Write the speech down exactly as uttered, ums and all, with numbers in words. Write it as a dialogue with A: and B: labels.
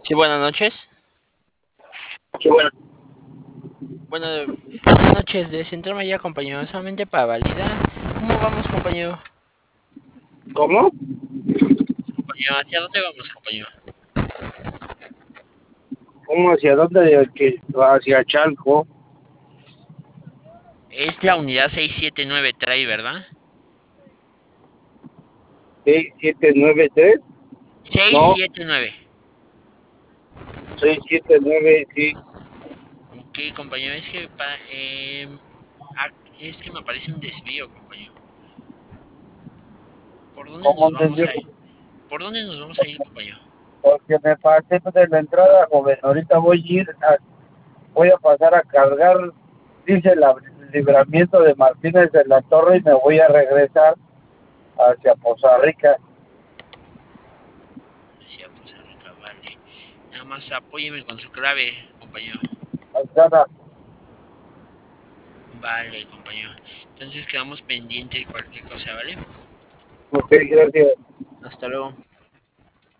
A: Sí, buenas noches.
B: Qué bueno.
A: Bueno, buenas noches de Centro ya, compañero. Solamente para validar. ¿Cómo vamos, compañero?
B: ¿Cómo?
A: Compañero, ¿hacia dónde vamos, compañero?
B: ¿Cómo hacia dónde? Que hacia Chalco.
A: Es la unidad seiscientos setenta y nueve trae, ¿verdad?
B: seis siete nueve tres. No,
A: seiscientos setenta y nueve.
B: seis siete nueve, sí.
A: Ok, compañero, es que para, eh, ah, es que me parece un desvío, compañero. ¿Por dónde
B: ¿Cómo
A: nos vamos
B: entendió?
A: a ir? ¿Por dónde nos vamos a ir, compañero?
B: Porque me pasé de la entrada, joven. Ahorita voy a ir, a, voy a pasar a cargar, dice la- el libramiento de Martínez de la Torre y me voy a regresar hacia Poza Rica.
A: Sí, pues arriba, vale. Nada más apóyeme con su clave, compañero.
B: Manzana.
A: Vale, compañero. Entonces quedamos pendientes de cualquier cosa, ¿vale?
B: Ok, gracias.
A: Hasta luego.